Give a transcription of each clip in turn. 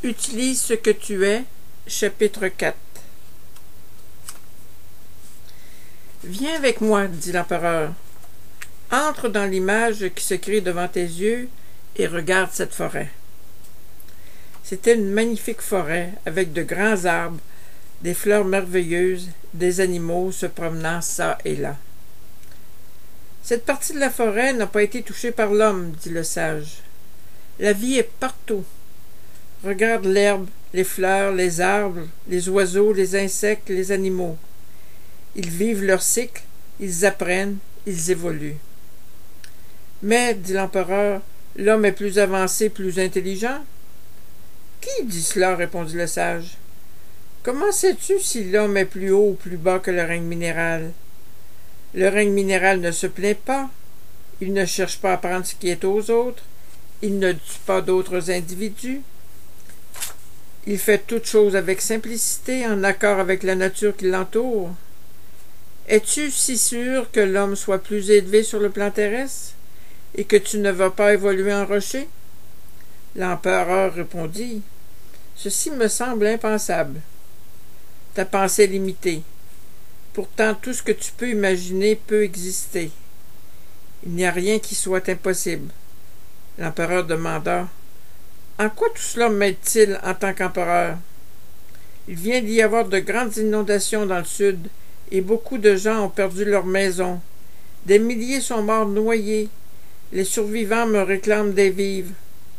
Utilise ce que tu es, chapitre 4. Viens avec moi, dit l'empereur. Entre dans l'image qui se crée devant tes yeux et regarde cette forêt. C'était une magnifique forêt avec de grands arbres, des fleurs merveilleuses, des animaux se promenant çà et là. Cette partie de la forêt n'a pas été touchée par l'homme, dit le sage. La vie est partout. Regarde l'herbe, les fleurs, les arbres, les oiseaux, les insectes, les animaux. Ils vivent leur cycle, ils apprennent, ils évoluent. Mais, dit l'empereur, l'homme est plus avancé, plus intelligent. Qui dit cela? Répondit le sage. Comment sais-tu si l'homme est plus haut ou plus bas que le règne minéral? Le règne minéral ne se plaint pas, il ne cherche pas à prendre ce qui est aux autres, il ne tue pas d'autres individus. Il fait toutes choses avec simplicité, en accord avec la nature qui l'entoure. Es-tu si sûr que l'homme soit plus élevé sur le plan terrestre et que tu ne vas pas évoluer en rocher? L'empereur répondit, ceci me semble impensable. Ta pensée est limitée. Pourtant, tout ce que tu peux imaginer peut exister. Il n'y a rien qui soit impossible. L'empereur demanda, en quoi tout cela m'aide-t-il en tant qu'empereur? Il vient d'y avoir de grandes inondations dans le sud, et beaucoup de gens ont perdu leur maison. Des milliers sont morts noyés. Les survivants me réclament des vivres.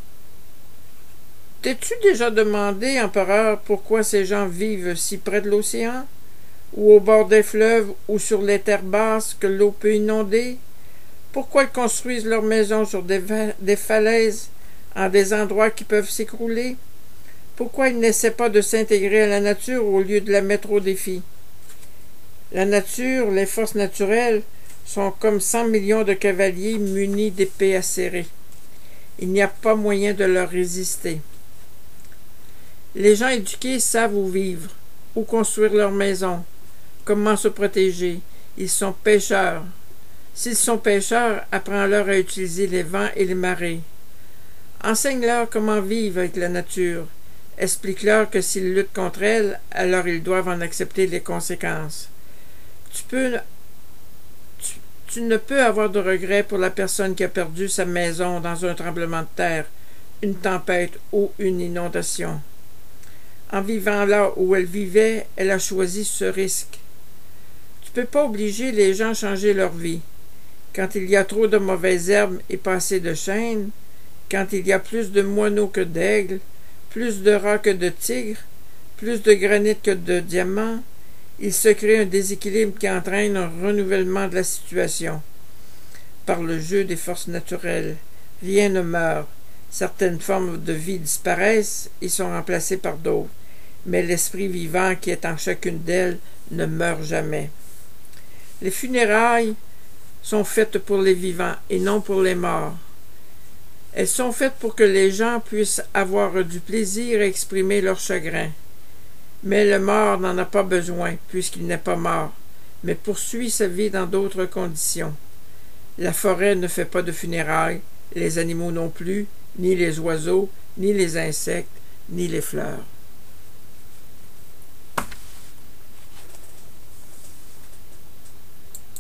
T'es-tu déjà demandé, empereur, pourquoi ces gens vivent si près de l'océan, ou au bord des fleuves, ou sur les terres basses que l'eau peut inonder? Pourquoi ils construisent leurs maisons sur des falaises, en des endroits qui peuvent s'écrouler? Pourquoi ils n'essaient pas de s'intégrer à la nature au lieu de la mettre au défi? La nature, les forces naturelles, sont comme 100 millions de cavaliers munis d'épées acérées. Il n'y a pas moyen de leur résister. Les gens éduqués savent où vivre, où construire leur maison, comment se protéger. Ils sont pêcheurs. S'ils sont pêcheurs, apprends-leur à utiliser les vents et les marées. Enseigne-leur comment vivre avec la nature. Explique-leur que s'ils luttent contre elle, alors ils doivent en accepter les conséquences. Tu ne peux avoir de regrets pour la personne qui a perdu sa maison dans un tremblement de terre, une tempête ou une inondation. En vivant là où elle vivait, elle a choisi ce risque. Tu ne peux pas obliger les gens à changer leur vie. Quand il y a trop de mauvaises herbes et pas assez de chênes, quand il y a plus de moineaux que d'aigles, plus de rats que de tigres, plus de granit que de diamants, il se crée un déséquilibre qui entraîne un renouvellement de la situation. Par le jeu des forces naturelles, rien ne meurt. Certaines formes de vie disparaissent et sont remplacées par d'autres, mais l'esprit vivant qui est en chacune d'elles ne meurt jamais. Les funérailles sont faites pour les vivants et non pour les morts. Elles sont faites pour que les gens puissent avoir du plaisir à exprimer leur chagrin. Mais le mort n'en a pas besoin, puisqu'il n'est pas mort, mais poursuit sa vie dans d'autres conditions. La forêt ne fait pas de funérailles, les animaux non plus, ni les oiseaux, ni les insectes, ni les fleurs.